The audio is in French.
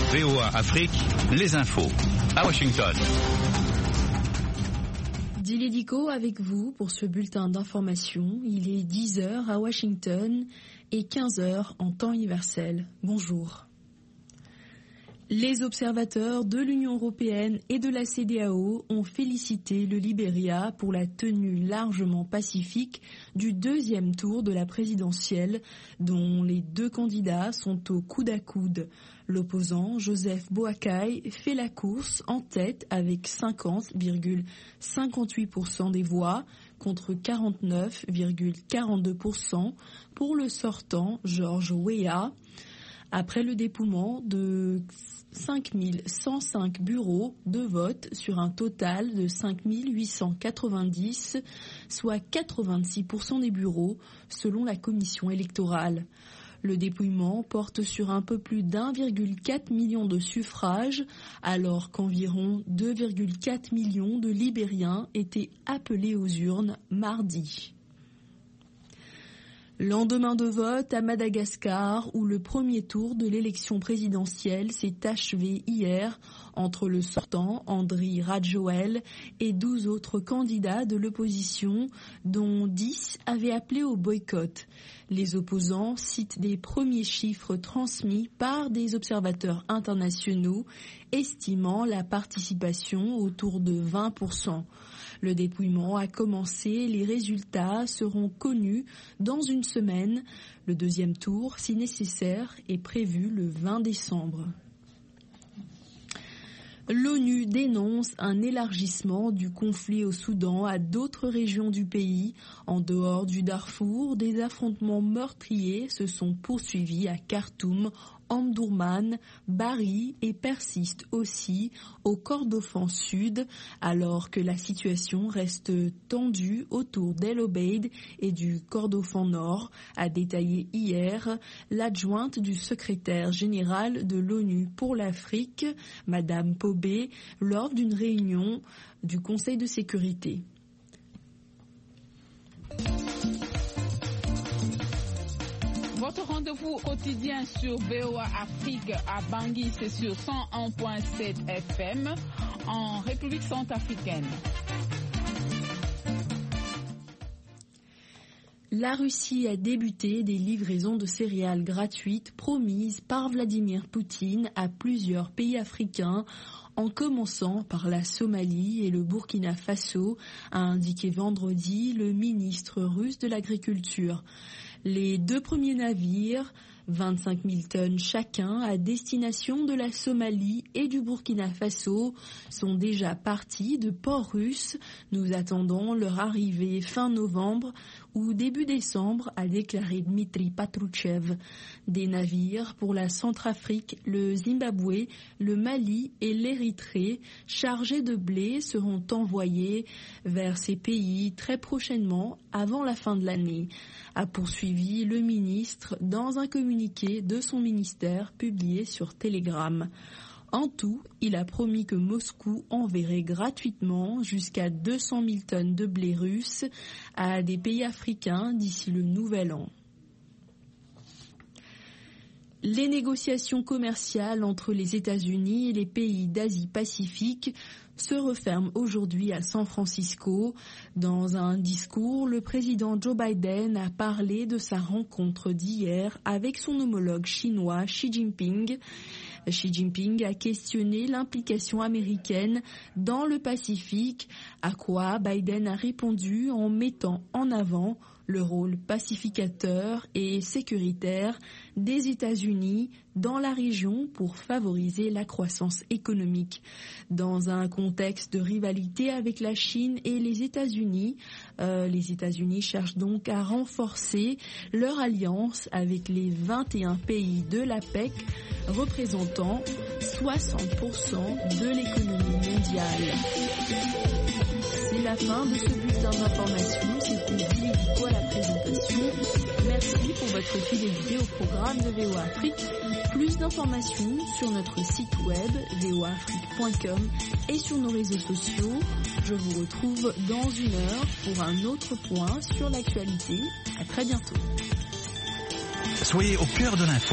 VOA Afrique, les infos. À Washington. Dili Diko avec vous pour ce bulletin d'information. Il est 10h à Washington et 15h en temps universel. Bonjour. Les observateurs de l'Union européenne et de la CEDEAO ont félicité le Libéria pour la tenue largement pacifique du deuxième tour de la présidentielle, dont les deux candidats sont au coude à coude. L'opposant, Joseph Boakai, fait la course en tête avec 50,58% des voix contre 49,42% pour le sortant George Weah. Après le dépouillement de 5105 bureaux de vote sur un total de 5890, soit 86% des bureaux selon la commission électorale. Le dépouillement porte sur un peu plus d'1,4 million de suffrages, alors qu'environ 2,4 millions de Libériens étaient appelés aux urnes mardi. Lendemain de vote à Madagascar, où le premier tour de l'élection présidentielle s'est achevé hier entre le sortant Andry Rajoelina et 12 autres candidats de l'opposition, dont 10 avaient appelé au boycott. Les opposants citent des premiers chiffres transmis par des observateurs internationaux, estimant la participation autour de 20%. Le dépouillement a commencé, les résultats seront connus dans une semaine. Le deuxième tour, si nécessaire, est prévu le 20 décembre. L'ONU dénonce un élargissement du conflit au Soudan à d'autres régions du pays. En dehors du Darfour, des affrontements meurtriers se sont poursuivis à Khartoum, Omdurman, Bari et persistent aussi au Kordofan Sud, alors que la situation reste tendue autour d'El Obeid et du Kordofan Nord, a détaillé hier l'adjointe du secrétaire général de l'ONU pour l'Afrique, Madame Pobé, lors d'une réunion du Conseil de sécurité. Votre rendez-vous quotidien sur VOA Afrique à Bangui, c'est sur 101.7 FM en République centrafricaine. La Russie a débuté des livraisons de céréales gratuites promises par Vladimir Poutine à plusieurs pays africains, en commençant par la Somalie et le Burkina Faso, a indiqué vendredi le ministre russe de l'Agriculture. Les deux premiers navires, 25 000 tonnes chacun, à destination de la Somalie et du Burkina Faso, sont déjà partis de ports russes. Nous attendons leur arrivée fin novembre ou début décembre, a déclaré Dmitri Patrouchev. Des navires pour la Centrafrique, le Zimbabwe, le Mali et l'Érythrée chargés de blé seront envoyés vers ces pays très prochainement, avant la fin de l'année, a poursuivi le ministre dans un communiqué de son ministère publié sur Telegram. En tout, il a promis que Moscou enverrait gratuitement jusqu'à 200 000 tonnes de blé russe à des pays africains d'ici le nouvel an. Les négociations commerciales entre les États-Unis et les pays d'Asie-Pacifique se referment aujourd'hui à San Francisco. Dans un discours, le président Joe Biden a parlé de sa rencontre d'hier avec son homologue chinois Xi Jinping. Xi Jinping a questionné l'implication américaine dans le Pacifique, à quoi Biden a répondu en mettant en avant le rôle pacificateur et sécuritaire des États-Unis dans la région pour favoriser la croissance économique. Dans un contexte de rivalité avec la Chine et les États-Unis cherchent donc à renforcer leur alliance avec les 21 pays de l'APEC, représentant 60% de l'économie mondiale. C'est la fin de ce bulletin d'information. C'était Dili Diko à la présentation. Merci pour votre fidélité au programme de VOA Afrique. Plus d'informations sur notre site web voaafrique.com et sur nos réseaux sociaux. Je vous retrouve dans une heure pour un autre point sur l'actualité. À très bientôt. Soyez au cœur de l'info.